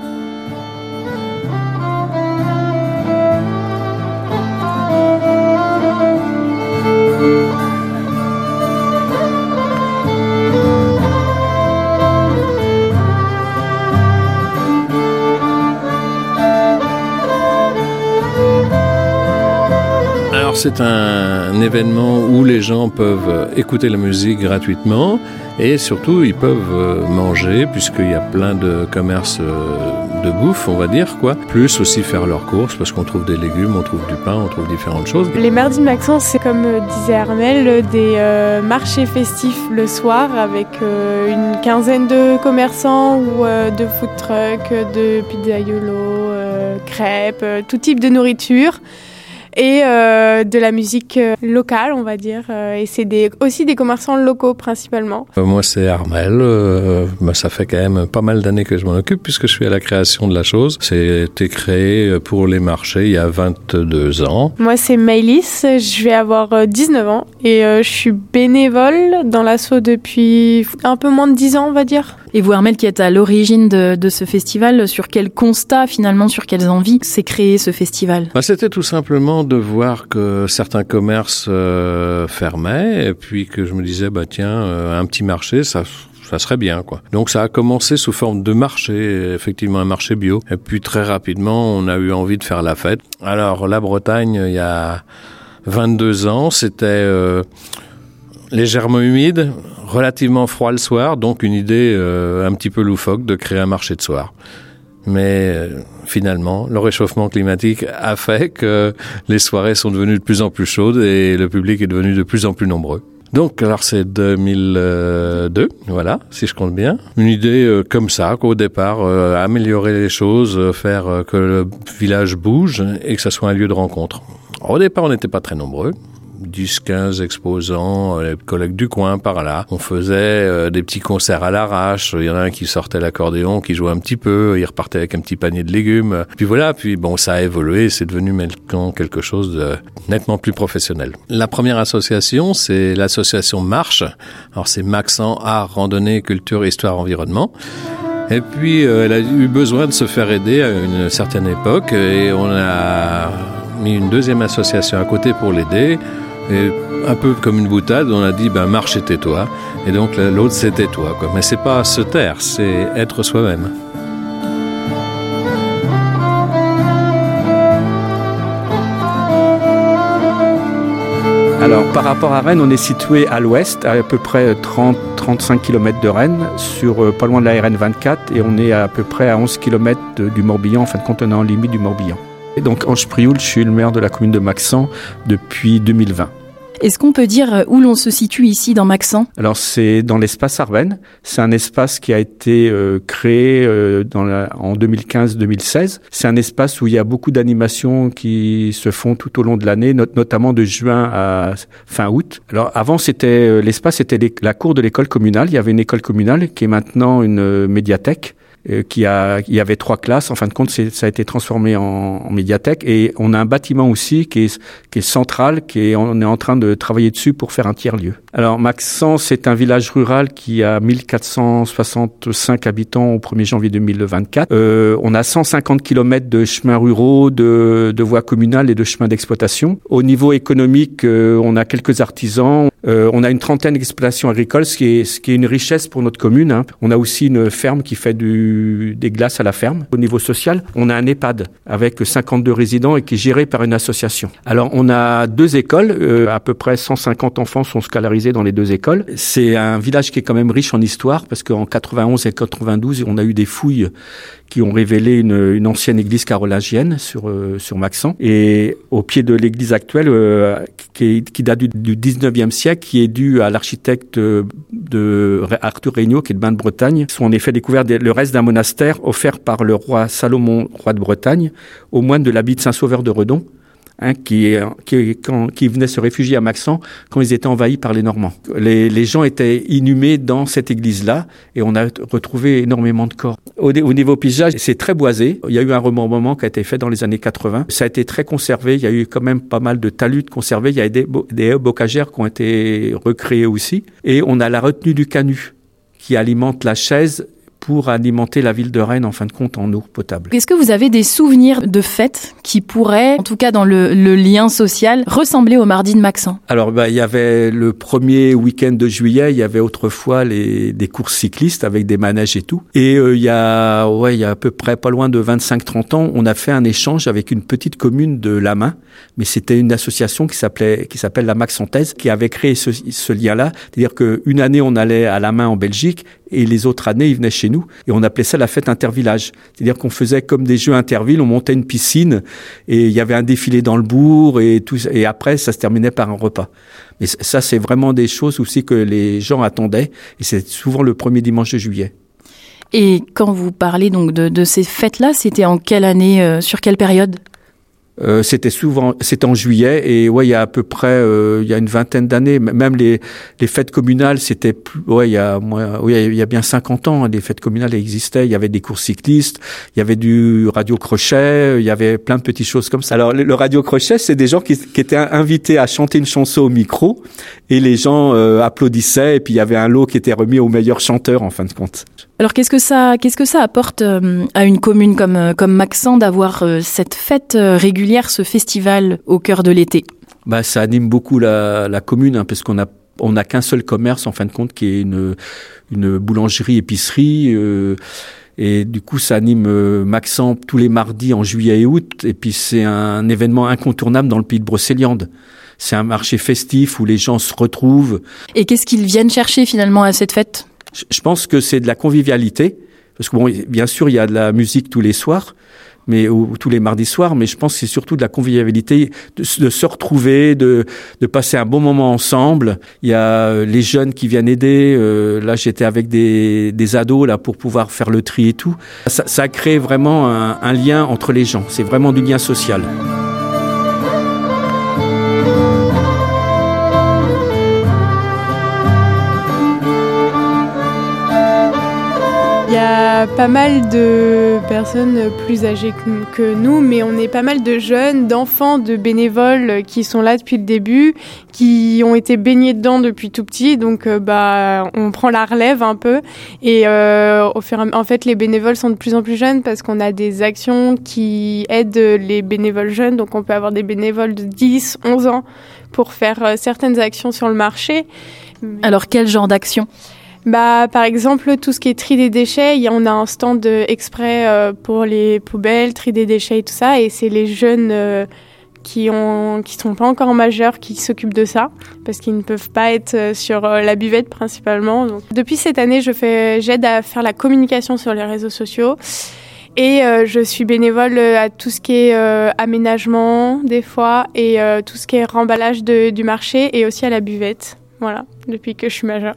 Speaker 10: C'est un, un événement où les gens peuvent écouter la musique gratuitement et surtout ils peuvent manger puisqu'il y a plein de commerces de bouffe, on va dire, quoi. Plus aussi faire leurs courses parce qu'on trouve des légumes, on trouve du pain, on trouve différentes choses.
Speaker 2: Les Mardis de Maxent, c'est comme disait Armel, des euh, marchés festifs le soir avec euh, une quinzaine de commerçants ou euh, de food trucks, de pizzaiolos, euh, crêpes, euh, tout type de nourriture. Et euh, de la musique euh, locale, on va dire. Euh, et c'est des, aussi des commerçants locaux, principalement.
Speaker 10: Euh, moi, c'est Armel. Euh, bah, ça fait quand même pas mal d'années que je m'en occupe, puisque je suis à la création de la chose. C'était créé pour les marchés il y a vingt-deux ans.
Speaker 2: Moi, c'est Maëlys. Je vais avoir dix-neuf ans. Et euh, je suis bénévole dans l'asso depuis un peu moins de dix ans, on va dire.
Speaker 4: Et vous, Armel, qui êtes à l'origine de, de ce festival, sur quel constat, finalement, sur quelles envies s'est créé ce festival ?
Speaker 10: Bah, c'était tout simplement de voir que certains commerces euh, fermaient, et puis que je me disais, bah tiens, euh, un petit marché, ça... ça serait bien, quoi. Donc ça a commencé sous forme de marché, effectivement un marché bio. Et puis très rapidement, on a eu envie de faire la fête. Alors la Bretagne, il y a vingt-deux ans, c'était euh, légèrement humide, relativement froid le soir, donc une idée euh, un petit peu loufoque de créer un marché de soir. Mais euh, finalement, le réchauffement climatique a fait que les soirées sont devenues de plus en plus chaudes et le public est devenu de plus en plus nombreux. Donc, alors c'est deux mille deux, voilà, si je compte bien. Une idée euh, comme ça, qu'au départ, euh, améliorer les choses, euh, faire euh, que le village bouge et que ça soit un lieu de rencontre. Alors, au départ, on n'était pas très nombreux. dix, quinze exposants, les collègues du coin par là. On faisait euh, des petits concerts à l'arrache. Il y en a un qui sortait l'accordéon, qui jouait un petit peu. Il repartait avec un petit panier de légumes. Puis voilà, puis bon, ça a évolué. C'est devenu maintenant quelque chose de nettement plus professionnel. La première association, c'est l'association Marche. Alors c'est Maxent Art, Randonnée, Culture, Histoire, Environnement. Et puis, euh, elle a eu besoin de se faire aider à une certaine époque. Et on a mis une deuxième association à côté pour l'aider. Et un peu comme une boutade, on a dit ben marche et tais-toi. Et donc l'autre c'est tais-toi, quoi. Mais c'est pas se taire, c'est être soi-même.
Speaker 11: Alors par rapport à Rennes, on est situé à l'ouest, à à peu près trente à trente-cinq kilomètres de Rennes, sur euh, pas loin de la R N vingt-quatre, et on est à peu près à onze kilomètres de, du Morbihan, en fin de compte on est en limite du Morbihan. Et donc Ange Prioul, je suis le maire de la commune de Maxent depuis deux mille vingt.
Speaker 4: Est-ce qu'on peut dire où l'on se situe ici dans Maxent ?
Speaker 11: Alors c'est dans l'espace Arvennes. C'est un espace qui a été euh, créé euh, dans la, en deux mille quinze deux mille seize. C'est un espace où il y a beaucoup d'animations qui se font tout au long de l'année, not- notamment de juin à fin août. Alors avant c'était euh, l'espace c'était les, la cour de l'école communale. Il y avait une école communale qui est maintenant une euh, médiathèque. Qui a, il y avait trois classes. En fin de compte, c'est, ça a été transformé en, en médiathèque. Et on a un bâtiment aussi qui est, qui est central, qui est, on est en train de travailler dessus pour faire un tiers-lieu. Alors, Maxent, c'est un village rural qui a mille quatre cent soixante-cinq habitants au premier janvier deux mille vingt-quatre. Euh, on a cent cinquante kilomètres de chemins ruraux, de, de voies communales et de chemins d'exploitation. Au niveau économique, euh, on a quelques artisans. Euh, on a une trentaine d'exploitations agricoles, ce qui est, ce qui est une richesse pour notre commune, hein. On a aussi une ferme qui fait du, des glaces à la ferme. Au niveau social, on a un EHPAD avec cinquante-deux résidents et qui est géré par une association. Alors, on a deux écoles. Euh, à peu près cent cinquante enfants sont scolarisés dans les deux écoles. C'est un village qui est quand même riche en histoire parce qu'en quatre-vingt-onze et quatre-vingt-douze, on a eu des fouilles qui ont révélé une, une ancienne église carolingienne sur euh, sur Maxent. Et au pied de l'église actuelle, euh, qui, qui date du, du dix-neuvième siècle, qui est due à l'architecte de, de Arthur Regnault, qui est de Bain de Bretagne, sont en effet découverts des, le reste d'un monastère offert par le roi Salomon, roi de Bretagne, aux moines de l'abbaye de Saint-Sauveur de Redon, hein, qui, qui, quand, qui venaient se réfugier à Maxent quand ils étaient envahis par les Normands. Les, les gens étaient inhumés dans cette église-là et on a retrouvé énormément de corps. Au, au niveau paysage, c'est très boisé. Il y a eu un remembrement qui a été fait dans les années quatre-vingts. Ça a été très conservé. Il y a eu quand même pas mal de talus conservés. Il y a des, des bocagères qui ont été recréés aussi. Et on a la retenue du Canut qui alimente la Chaise pour alimenter la ville de Rennes, en fin de compte, en eau potable.
Speaker 4: Est-ce que vous avez des souvenirs de fêtes qui pourraient, en tout cas dans le, le lien social, ressembler au mardi de Maxent?
Speaker 11: Alors, bah, il y avait le premier week-end de juillet, il y avait autrefois les, des courses cyclistes avec des manèges et tout. Et euh, il y a, ouais, il y a à peu près pas loin de vingt-cinq trente ans, on a fait un échange avec une petite commune de La Main, mais c'était une association qui s'appelait, qui s'appelle la Maxentaise, qui avait créé ce, ce lien-là. C'est-à-dire qu'une année, on allait à La Main en Belgique, et les autres années, ils venaient chez nous. Et on appelait ça la fête intervillage. C'est-à-dire qu'on faisait comme des jeux intervilles, on montait une piscine, et il y avait un défilé dans le bourg, et tout, et après, ça se terminait par un repas. Mais ça, c'est vraiment des choses aussi que les gens attendaient, et c'est souvent le premier dimanche de juillet.
Speaker 4: Et quand vous parlez donc de, de ces fêtes-là, c'était en quelle année, euh, sur quelle période ?
Speaker 11: Euh, c'était souvent, c'était en juillet et ouais, il y a à peu près, euh, il y a une vingtaine d'années, même les les fêtes communales, c'était plus, ouais, il y a, moi, oui, il y a bien cinquante ans, les fêtes communales existaient. Il y avait des courses cyclistes, il y avait du radio crochet, il y avait plein de petites choses comme ça. Alors le, le radio crochet, c'est des gens qui, qui étaient invités à chanter une chanson au micro et les gens euh, applaudissaient et puis il y avait un lot qui était remis au meilleur chanteur en fin de compte.
Speaker 4: Alors qu'est-ce que ça, qu'est-ce que ça apporte euh, à une commune comme comme Maxent d'avoir euh, cette fête euh, régulière, ce festival au cœur de l'été?
Speaker 11: Bah ça anime beaucoup la, la commune hein, parce qu'on a on n'a qu'un seul commerce en fin de compte qui est une une boulangerie épicerie. Euh, Et du coup, ça anime euh, Maxent tous les mardis en juillet et août. Et puis, c'est un événement incontournable dans le pays de Brocéliande. C'est un marché festif où les gens se retrouvent.
Speaker 4: Et qu'est-ce qu'ils viennent chercher finalement à cette fête ?
Speaker 11: Je pense que c'est de la convivialité. Parce que bon, bien sûr, il y a de la musique tous les soirs, mais ou, tous les mardis soirs. Mais je pense que c'est surtout de la convivialité, de, de se retrouver, de, de passer un bon moment ensemble. Il y a les jeunes qui viennent aider. Euh, là, j'étais avec des, des ados là pour pouvoir faire le tri et tout. Ça, ça crée vraiment un, un lien entre les gens. C'est vraiment du lien social.
Speaker 2: Il y a pas mal de personnes plus âgées que nous, mais on est pas mal de jeunes, d'enfants, de bénévoles qui sont là depuis le début, qui ont été baignés dedans depuis tout petit, donc euh, bah on prend la relève un peu. Et euh, au fur et à mesure, en fait, les bénévoles sont de plus en plus jeunes parce qu'on a des actions qui aident les bénévoles jeunes, donc on peut avoir des bénévoles de dix, onze ans pour faire euh, certaines actions sur le marché.
Speaker 4: Alors quel genre d'action ?
Speaker 2: Bah, par exemple, tout ce qui est tri des déchets, on a un stand exprès euh, pour les poubelles, tri des déchets et tout ça, et c'est les jeunes euh, qui ont qui sont pas encore majeurs qui s'occupent de ça, parce qu'ils ne peuvent pas être sur euh, la buvette principalement. Donc, depuis cette année, je fais, j'aide à faire la communication sur les réseaux sociaux, et euh, je suis bénévole à tout ce qui est euh, aménagement des fois, et euh, tout ce qui est remballage de, du marché, et aussi à la buvette. Voilà, depuis que je suis majeure.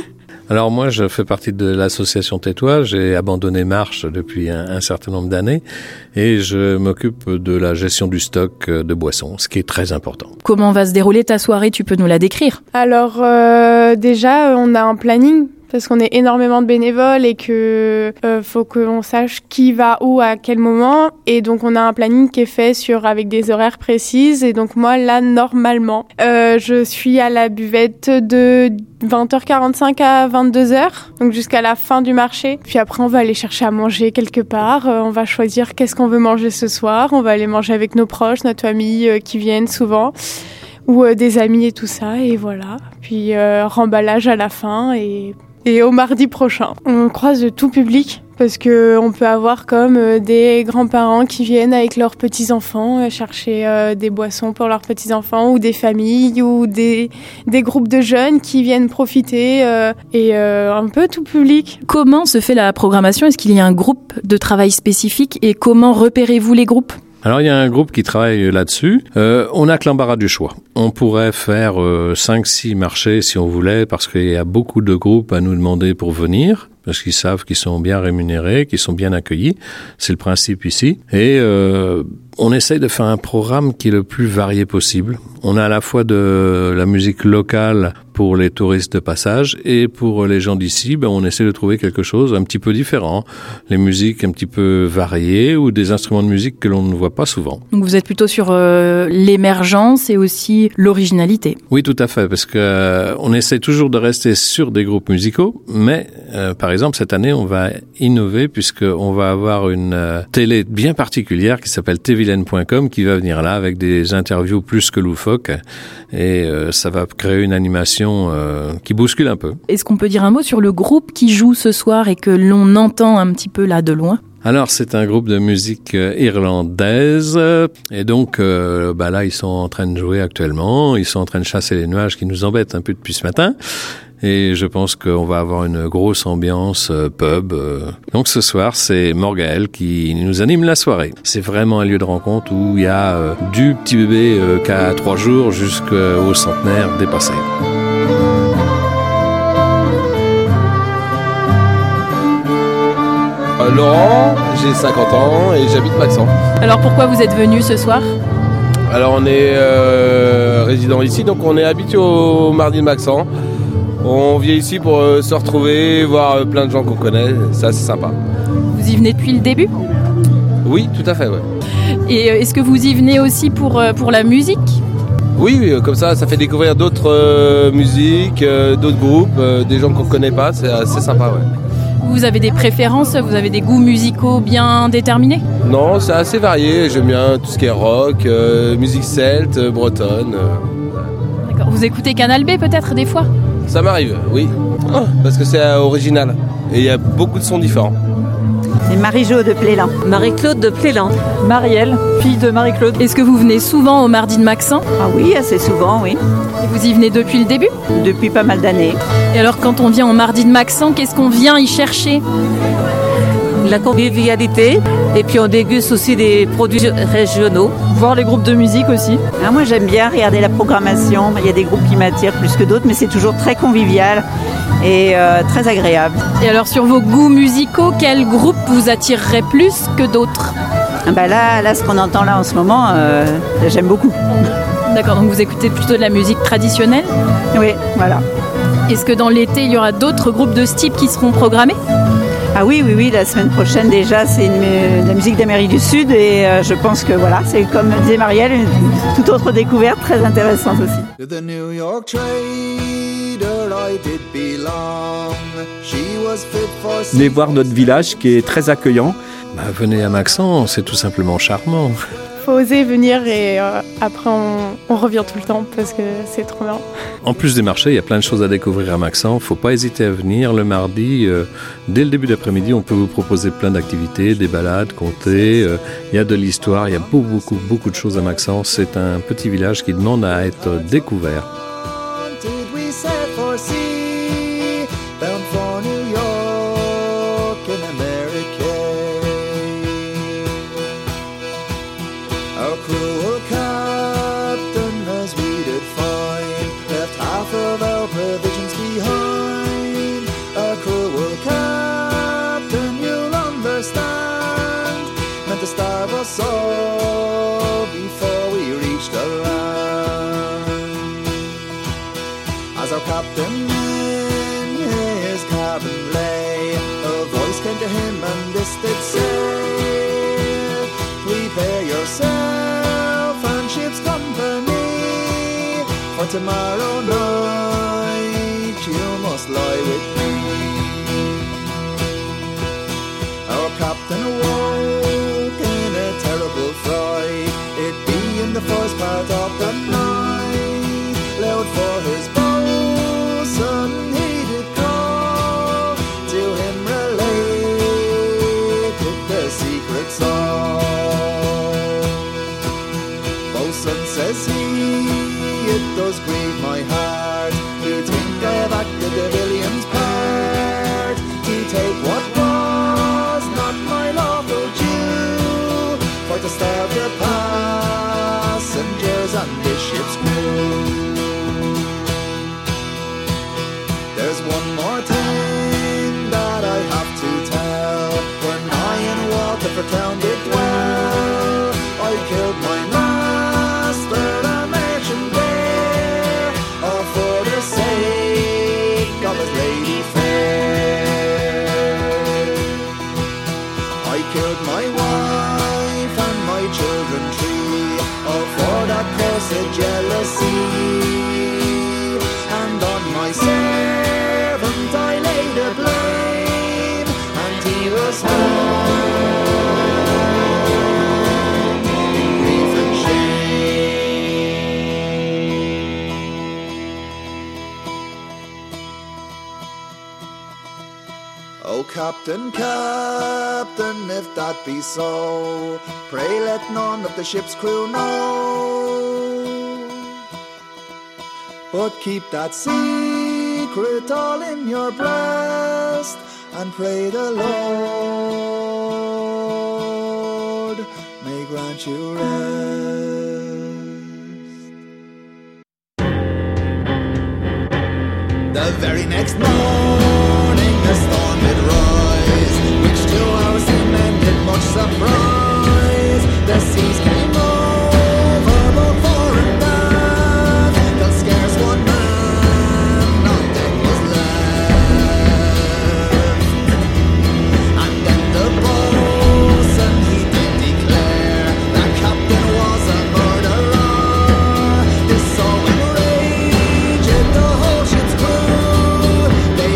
Speaker 10: Alors moi, je fais partie de l'association Tais-toi. J'ai abandonné Marche depuis un, un certain nombre d'années et je m'occupe de la gestion du stock de boissons, ce qui est très important.
Speaker 4: Comment va se dérouler ta soirée ? Tu peux nous la décrire ?
Speaker 2: Alors euh, déjà, on a un planning parce qu'on est énormément de bénévoles et que euh, faut qu'on sache qui va où à quel moment, et donc on a un planning qui est fait sur avec des horaires précises. Et donc moi là normalement euh, je suis à la buvette de vingt heures quarante-cinq à vingt-deux heures, donc jusqu'à la fin du marché. Puis après on va aller chercher à manger quelque part, euh, on va choisir qu'est-ce qu'on veut manger ce soir, on va aller manger avec nos proches, notre famille euh, qui viennent souvent, ou euh, des amis et tout ça, et voilà. Puis euh, remballage à la fin, et Et au mardi prochain, on croise de tout public parce que on peut avoir comme des grands-parents qui viennent avec leurs petits-enfants chercher euh, des boissons pour leurs petits-enfants, ou des familles, ou des, des groupes de jeunes qui viennent profiter, euh, et euh, un peu tout public.
Speaker 4: Comment se fait la programmation ? Est-ce qu'il y a un groupe de travail spécifique et comment repérez-vous les groupes ?
Speaker 10: Alors, il y a un groupe qui travaille là-dessus. Euh, on a que l'embarras du choix. On pourrait faire euh, cinq six marchés si on voulait, parce qu'il y a beaucoup de groupes à nous demander pour venir. parce qu'ils savent qu'ils sont bien rémunérés, qu'ils sont bien accueillis. C'est le principe ici. Et euh, on essaye de faire un programme qui est le plus varié possible. On a à la fois de la musique locale pour les touristes de passage et pour les gens d'ici, ben on essaie de trouver quelque chose un petit peu différent. Les musiques un petit peu variées ou des instruments de musique que l'on ne voit pas souvent.
Speaker 4: Donc vous êtes plutôt sur euh, l'émergence et aussi l'originalité.
Speaker 10: Oui, tout à fait, parce que euh, on essaie toujours de rester sur des groupes musicaux, mais euh, par exemple cette année on va innover puisqu'on va avoir une euh, télé bien particulière qui s'appelle t vilaine point com qui va venir là avec des interviews plus que loufoques et euh, ça va créer une animation euh, qui bouscule un peu.
Speaker 4: Est-ce qu'on peut dire un mot sur le groupe qui joue ce soir et que l'on entend un petit peu là de loin ?
Speaker 10: Alors c'est un groupe de musique euh, irlandaise et donc euh, bah là ils sont en train de jouer actuellement, ils sont en train de chasser les nuages qui nous embêtent un peu depuis ce matin. Et je pense qu'on va avoir une grosse ambiance euh, pub. Euh. Donc ce soir, c'est Morgaël qui nous anime la soirée. C'est vraiment un lieu de rencontre où il y a euh, du petit bébé euh, qui a trois jours jusqu'au centenaire dépassé.
Speaker 12: Euh, Laurent, j'ai cinquante ans et j'habite Maxent.
Speaker 4: Alors pourquoi vous êtes venu ce soir ?
Speaker 12: Alors on est euh, résident ici, donc on est habitué au Mardi de Maxent. On vient ici pour euh, se retrouver, voir euh, plein de gens qu'on connaît, ça c'est sympa.
Speaker 4: Vous y venez depuis le début ?
Speaker 12: Oui, tout à fait, ouais.
Speaker 4: Et euh, est-ce que vous y venez aussi pour, euh, pour la musique ?
Speaker 12: Oui, oui, comme ça, ça fait découvrir d'autres euh, musiques, euh, d'autres groupes, euh, des gens qu'on ne connaît pas, c'est assez sympa, ouais.
Speaker 4: Vous avez des préférences, vous avez des goûts musicaux bien déterminés ?
Speaker 12: Non, c'est assez varié, j'aime bien tout ce qui est rock, euh, musique celte, euh, bretonne. Euh.
Speaker 4: D'accord. Vous écoutez Canal B peut-être des fois ?
Speaker 12: Ça m'arrive, oui, oh, parce que c'est euh, original et il y a beaucoup de sons différents.
Speaker 13: C'est Marie-Jo de Plélan.
Speaker 14: Marie-Claude de Plélan.
Speaker 15: Marielle, fille de Marie-Claude.
Speaker 4: Est-ce que vous venez souvent au Mardi de Maxent ?
Speaker 13: Ah oui, assez souvent, oui.
Speaker 4: Et vous y venez depuis le début ?
Speaker 13: Depuis pas mal d'années.
Speaker 4: Et alors quand on vient au Mardi de Maxent, qu'est-ce qu'on vient y chercher ?
Speaker 14: La convivialité et puis on déguste aussi des produits régionaux.
Speaker 15: Voir les groupes de musique aussi.
Speaker 13: Ah, moi j'aime bien regarder la programmation, il y a des groupes qui m'attirent plus que d'autres mais c'est toujours très convivial et euh, très agréable.
Speaker 4: Et alors sur vos goûts musicaux, quel groupe vous attirerait plus que d'autres ?
Speaker 13: Ah bah là, là ce qu'on entend là en ce moment, euh, j'aime beaucoup.
Speaker 4: D'accord, donc vous écoutez plutôt de la musique traditionnelle ?
Speaker 13: Oui, voilà.
Speaker 4: Est-ce que dans l'été il y aura d'autres groupes de ce type qui seront programmés ?
Speaker 13: Ah oui, oui, oui, la semaine prochaine déjà, c'est une, de la musique d'Amérique du Sud et euh, je pense que voilà, c'est comme disait Marielle, une toute autre découverte très intéressante aussi.
Speaker 11: Venez voir notre village qui est très accueillant.
Speaker 10: Bah, venez à Maxent, c'est tout simplement charmant.
Speaker 2: Faut oser venir et euh, après on, on revient tout le temps parce que c'est trop bien.
Speaker 10: En plus des marchés, il y a plein de choses à découvrir à Maxent. Faut pas hésiter à venir le mardi. Euh, dès le début d'après-midi, on peut vous proposer plein d'activités, des balades, compter. Euh, il y a de l'histoire, il y a beaucoup, beaucoup, beaucoup de choses à Maxent. C'est un petit village qui demande à être découvert.
Speaker 16: Tomorrow night you must lie with me. Our captain awoke in a terrible fright. It be in the first part of the night. Loud for his boatswain he did call. To him related the secret song. Boatswain says he, it does grieve my heart to think I have acted the villain's part, to take what was not my lawful due, for to starve the passengers and this ship's crew. There's one more thing that I well. I killed my master, a merchant there, all for the sake of his lady fair. I killed my wife and my children three, all for that cursed jealousy. And on my servant I laid the blame, and he was hung in grief and shame. Oh, Captain, Captain, if that be so, pray let none of the ship's crew know. But keep that secret all in your breast, and pray the Lord may grant you rest. The very next morning the storm did rise, which to our seamen did much surprise. The seas came over both fore and aft, till scarce one man on deck was left. And then the boatswain he did declare that captain was a murderer. This so enraged the whole ship's crew, they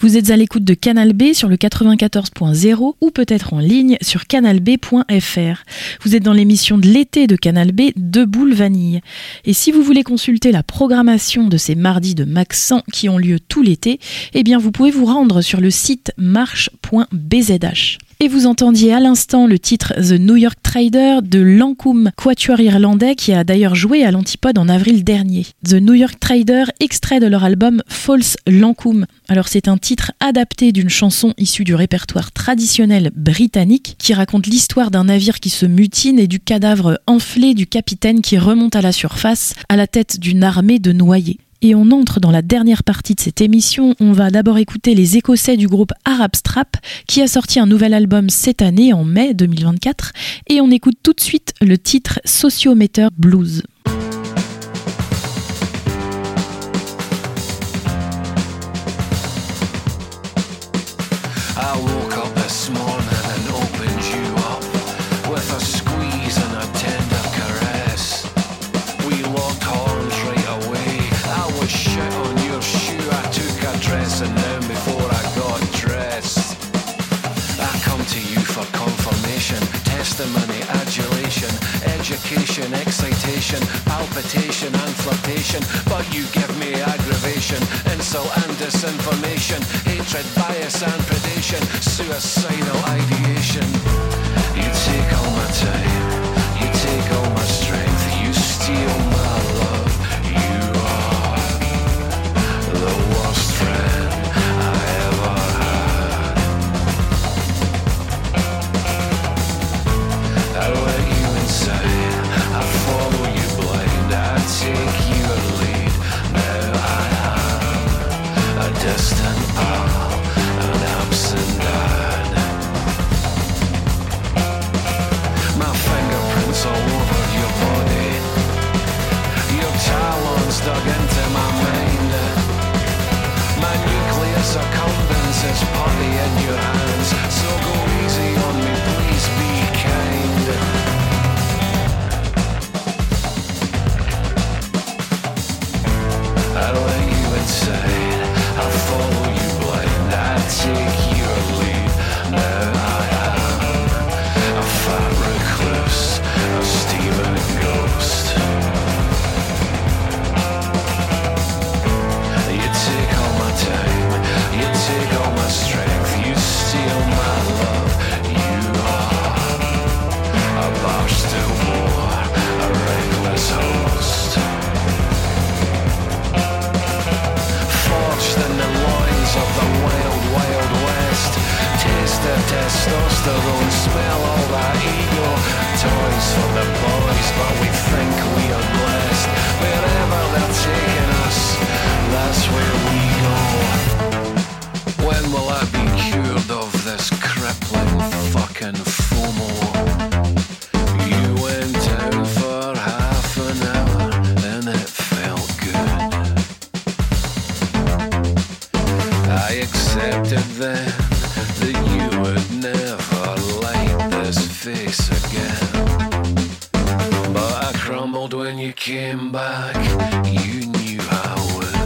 Speaker 4: Vous êtes à l'écoute de Canal B sur le quatre-vingt-quatorze point zéro ou peut-être en ligne sur canal b point f r. Vous êtes dans l'émission de l'été de Canal B, Deux Boules Vanille. Et si vous voulez consulter la programmation de ces mardis de Maxent qui ont lieu tout l'été, eh bien vous pouvez vous rendre sur le site marche point b z h. Et vous entendiez à l'instant le titre The New York Trader de Lankum, quatuor irlandais qui a d'ailleurs joué à l'Antipode en avril dernier. The New York Trader, extrait de leur album False Lankum. Alors c'est un titre adapté d'une chanson issue du répertoire traditionnel britannique qui raconte l'histoire d'un navire qui se mutine et du cadavre enflé du capitaine qui remonte à la surface à la tête d'une armée de noyés. Et on entre dans la dernière partie de cette émission. On va d'abord écouter les Écossais du groupe Arab Strap qui a sorti un nouvel album cette année en mai deux mille vingt-quatre et on écoute tout de suite le titre Sociometer Blues.
Speaker 17: I woke up this morning and opened you up with a squeeze and a tender caress. We locked horns right away. I was shit on your shoe. I took a dressing down before I got dressed. I come to you for confirmation, testimony, adulation, education, excitation, palpitation and flirtation. But you give me aggravation, insult and disinformation, hatred, bias and predation, suicidal ideation. You take all my time, you take all my strength, you steal my love. You are the worst friend I ever had. I let you inside, I follow you blind, I take your lead. Now I am a distant pal, an absent dad. My fingerprints all over your body, your talons dug into my mind. My nucleus accumbens is putty in your hands, so go easy on me, please be kind. I let you inside, I follow you blind, I take your lead. Now I am a fat recluse, a steaming ghost. You take all my time, you take all my strength, you steal my love. You are a barstool war, a reckless host. Forged in the loins of the wild, wild west. Taste the testosterone, smell all that ego. Toys for the boys, but we think we are blessed. Wherever they're taking us, that's where we go. When will I be cured of this crippling fucking FOMO? You went down for half an hour and it felt good. I accepted then that you would never light this face again. But I crumbled when you came back, you knew I would.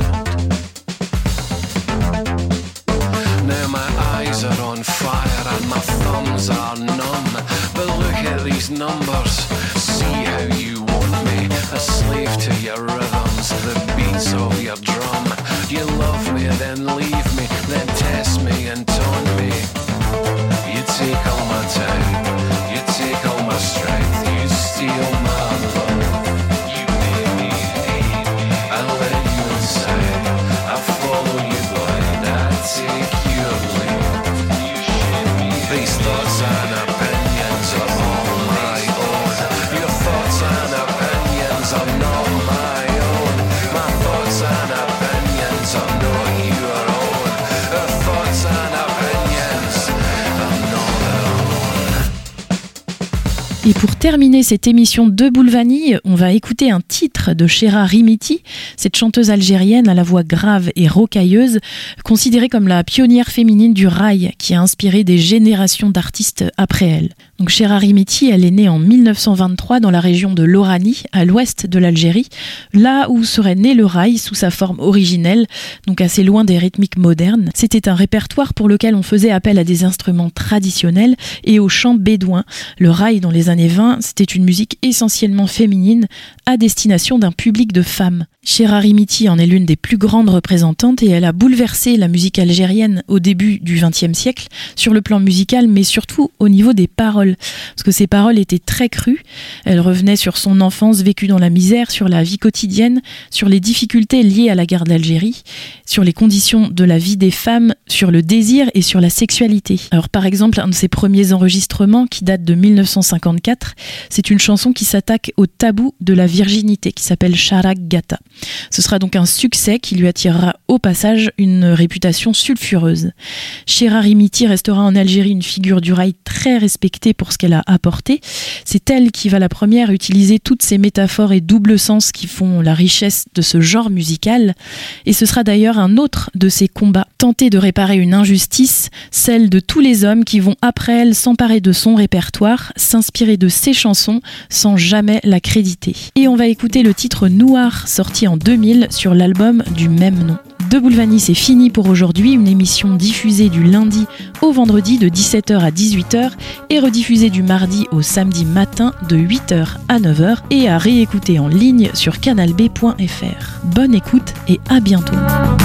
Speaker 17: Now my eyes are on fire and my thumbs are numb. But look at these numbers, see how you want me. A slave to your rhythms, the beats of your drum. You love me, then leave me, then test me and taunt me. You take all my time, you take all my strength, you steal my love. You make me hate me, I let you inside, I follow you blind, I take your lead. You shit me. These thoughts and opinions are all my own. Your thoughts and opinions are not my own. My thoughts and opinions are not your own. Her thoughts and opinions are not their own.
Speaker 4: Et pour terminer cette émission de Boule Vanille, on va écouter un titre de Chera Rimiti, cette chanteuse algérienne à la voix grave et rocailleuse, considérée comme la pionnière féminine du rail, qui a inspiré des générations d'artistes après elle. Donc Donc Cherari Miti, elle est née en mille neuf cent vingt-trois dans la région de l'Oranie, à l'ouest de l'Algérie, là où serait né le raï sous sa forme originelle, donc assez loin des rythmiques modernes. C'était un répertoire pour lequel on faisait appel à des instruments traditionnels et au chant bédouin. Le raï dans les années vingt, c'était une musique essentiellement féminine à destination d'un public de femmes. Cherari Miti en est l'une des plus grandes représentantes et elle a bouleversé la musique algérienne au début du vingtième siècle sur le plan musical, mais surtout au niveau des paroles, parce que ses paroles étaient très crues. Elle revenait sur son enfance vécue dans la misère, sur la vie quotidienne, sur les difficultés liées à la guerre d'Algérie, sur les conditions de la vie des femmes, sur le désir et sur la sexualité. Alors par exemple, un de ses premiers enregistrements qui date de mille neuf cent cinquante-quatre, c'est une chanson qui s'attaque au tabou de la virginité qui s'appelle Charak Gata. Ce sera donc un succès qui lui attirera au passage une réputation sulfureuse. Cherari Miti restera en Algérie une figure du raï très respectée pour ce qu'elle a apporté. C'est elle qui va la première utiliser toutes ces métaphores et doubles sens qui font la richesse de ce genre musical. Et ce sera d'ailleurs un autre de ses combats. Tenter de réparer une injustice, celle de tous les hommes qui vont après elle s'emparer de son répertoire, s'inspirer de ses chansons sans jamais la créditer. Et on va écouter le titre Noir, sorti en deux mille sur l'album du même nom. De Boulevani, c'est fini pour aujourd'hui, une émission diffusée du lundi au vendredi de dix-sept heures à dix-huit heures et rediffusée du mardi au samedi matin de huit heures à neuf heures et à réécouter en ligne sur canal b point f r. Bonne écoute et à bientôt.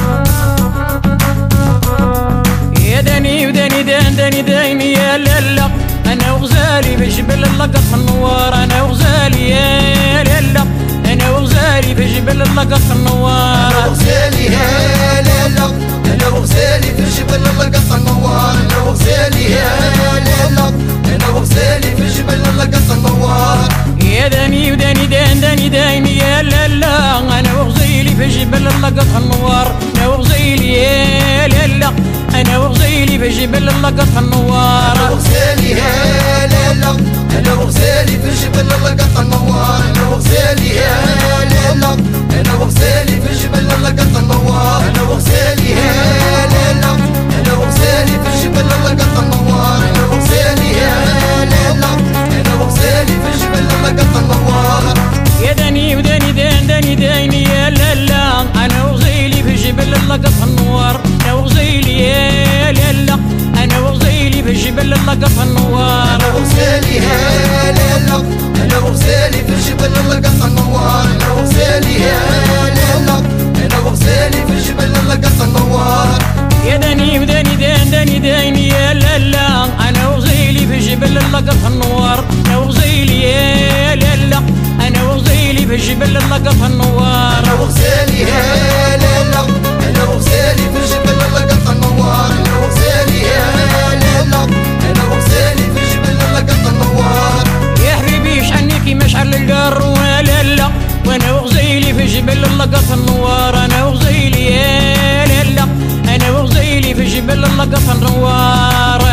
Speaker 18: أنا وغزالي بجبل اللقط النوار أنا وغزالي يا ليلة أنا وغزالي بجبل اللقط النوار أنا وغزالي يا ليلة أنا وغزالي بجبل اللقط النوار أنا وغزالي يا ليلة أنا وغزالي بجبل اللقط النوار يا داني وداني دان داني داني يا ليلة أنا وغزالي بجبل اللقط النوار أنا وغزالي يا ليلة أنا وغزالي بجبل اللقط النوار أنا وغزالي يا ليلة أنا وغزالي بجبل اللقط النوار أنا وغزالي يا ليلة أنا وغزالي بجبل اللقط النوار أنا وغزالي يا ليلة أنا وغزالي بجبل اللقط النوار أنا وغزالي يا ليلة أنا وغزالي بجبل اللقط النوار يا داني وداني دان داني داني يا ليلة أنا وغزالي بجبل اللقط النوار أنا وغزالي يا ليلة أنا وغزالي بجبل اللقط النوار أنا وغزالي يا ليلة أنا وغزالي بجبل اللقط النوار أنا وغزالي يا ليلة أنا وغزالي بجبل اللقط النوار يا داني وداني دان داني داني يا ليلة أنا وغزالي بجبل اللقط النوار أنا وغزالي يا ليلة أنا وغزالي بجبل اللقط النوار أنا وغزالي يا ليلة أنا وغزالي بجبل اللقط النوار أنا وغزالي يا ليلة أنا وغزالي بجبل اللقط النوار يا حبيبي شحنيكي مشعل القر وليلة وأنا وغزالي في جبل اللقط النوار أنا وغزالي يا ليلة أنا وغزالي في جبل اللقط النوار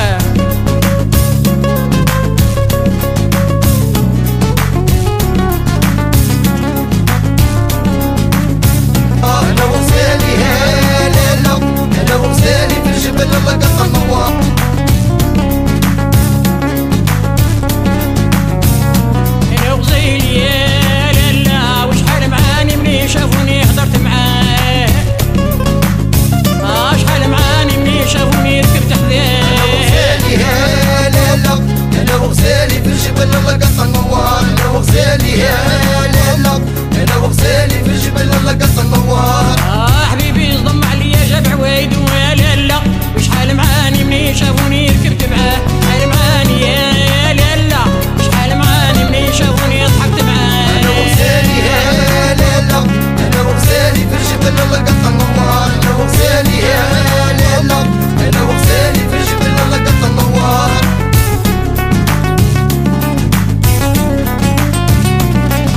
Speaker 18: أنا وغزالي يا ليلة أنا وغزالي في جبل اللقط النوار أنا وغزالي يا ليلة وشحال معاني مني شافوني حضرت معاه شحال معاني مني شافوني ركبت حذاه أنا وغزالي يا ليلة أنا وغزالي في جبل اللقط النوار أنا وغزالي يا ليلة أنا وغزالي في جبل اللقط النوار آه حبيبي صدم عليا جاب عوايد ويا ليلة وشحال معاني مني شافوني ركبت معاه شحال معاني يا ليلة شحال معاني مني شافوني ضحكت معاه أنا وغزالي يا ليلة أنا وغزالي في جبل اللقط النوار أنا وغزالي يا ليلة أنا وغزالي في جبل اللقط النوار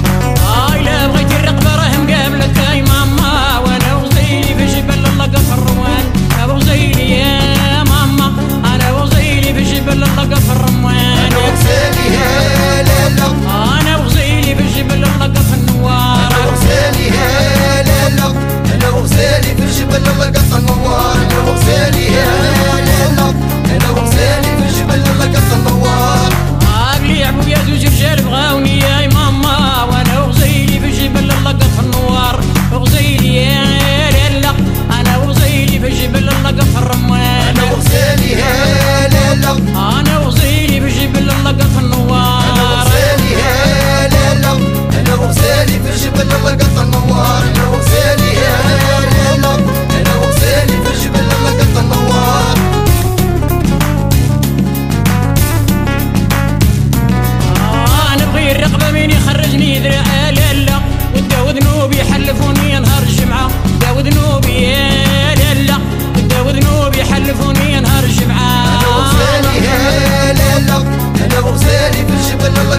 Speaker 18: وين يخرجني ذراع لالا وداو ذنوبي حلفوني نهار الجمعة داو ذنوبي يا لالا داو ذنوبي حلفوني نهار الجمعة
Speaker 16: أنا وغزالي يا لالا أنا وغزالي في الجبل الله